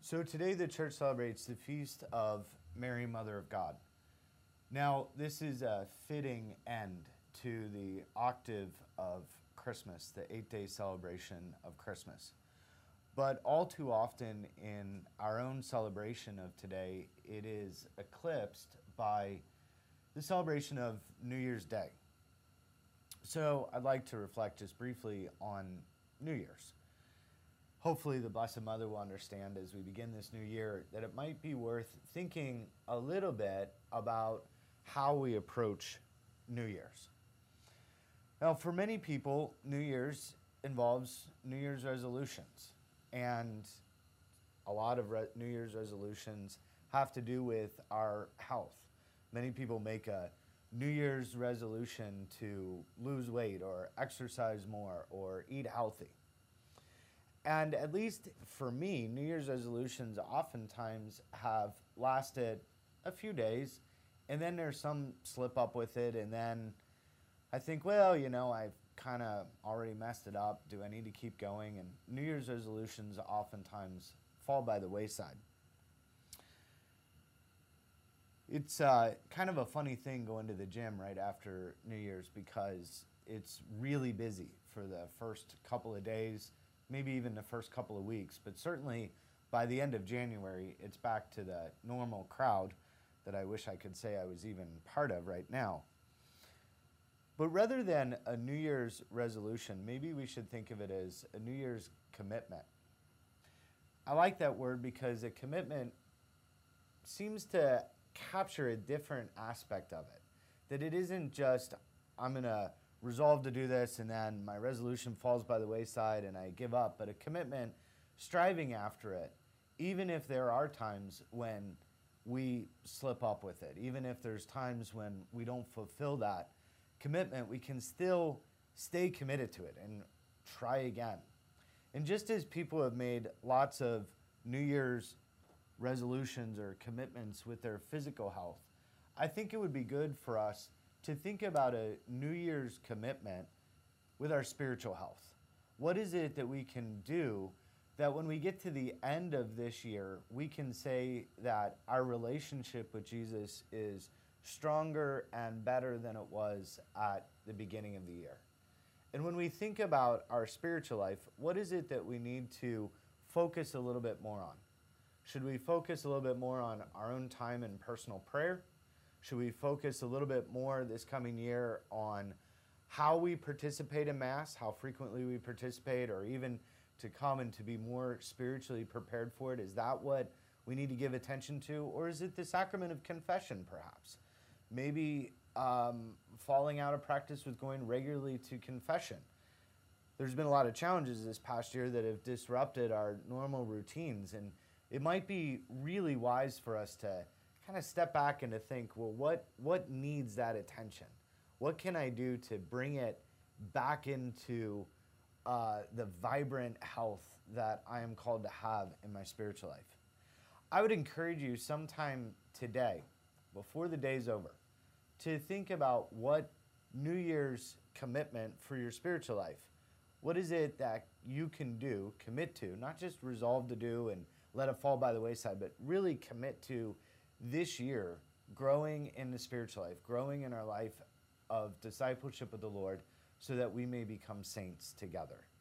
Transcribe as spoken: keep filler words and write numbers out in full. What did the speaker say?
So today the church celebrates the feast of Mary, Mother of God. Now, this is a fitting end to the octave of Christmas, the eight-day celebration of Christmas. But all too often in our own celebration of today, it is eclipsed by the celebration of New Year's Day. So I'd like to reflect just briefly on New Year's. Hopefully the Blessed Mother will understand as we begin this new year that it might be worth thinking a little bit about how we approach New Year's. Now, for many people, New Year's involves New Year's resolutions, and a lot of re- New Year's resolutions have to do with our health. Many people make a New Year's resolution to lose weight or exercise more or eat healthy. And at least for me, New Year's resolutions oftentimes have lasted a few days, and then there's some slip up with it, and then I think, well, you know, I've kind of already messed it up. Do I need to keep going? And New Year's resolutions oftentimes fall by the wayside. It's uh, kind of a funny thing going to the gym right after New Year's because it's really busy for the first couple of days, maybe even the first couple of weeks, but certainly by the end of January, it's back to the normal crowd that I wish I could say I was even part of right now. But rather than a New Year's resolution, maybe we should think of it as a New Year's commitment. I like that word because a commitment seems to capture a different aspect of it. That it isn't just, I'm going to resolve to do this and then my resolution falls by the wayside and I give up, but a commitment, striving after it, even if there are times when we slip up with it, even if there's times when we don't fulfill that commitment, we can still stay committed to it and try again. And just as people have made lots of New Year's resolutions or commitments with their physical health, I think it would be good for us to think about a New Year's commitment with our spiritual health. What is it that we can do that when we get to the end of this year, we can say that our relationship with Jesus is stronger and better than it was at the beginning of the year? And when we think about our spiritual life, what is it that we need to focus a little bit more on? Should we focus a little bit more on our own time in personal prayer? Should we focus a little bit more this coming year on how we participate in Mass, how frequently we participate, or even to come and to be more spiritually prepared for it? Is that what we need to give attention to? Or is it the sacrament of confession, perhaps? Maybe um, falling out of practice with going regularly to confession. There's been a lot of challenges this past year that have disrupted our normal routines, and it might be really wise for us to kind of step back and to think, well, what, what needs that attention? What can I do to bring it back into uh, the vibrant health that I am called to have in my spiritual life? I would encourage you sometime today, before the day's over, to think about what New Year's commitment for your spiritual life. What is it that you can do, commit to, not just resolve to do and let it fall by the wayside, but really commit to this year, growing in the spiritual life, growing in our life of discipleship with the Lord, so that we may become saints together.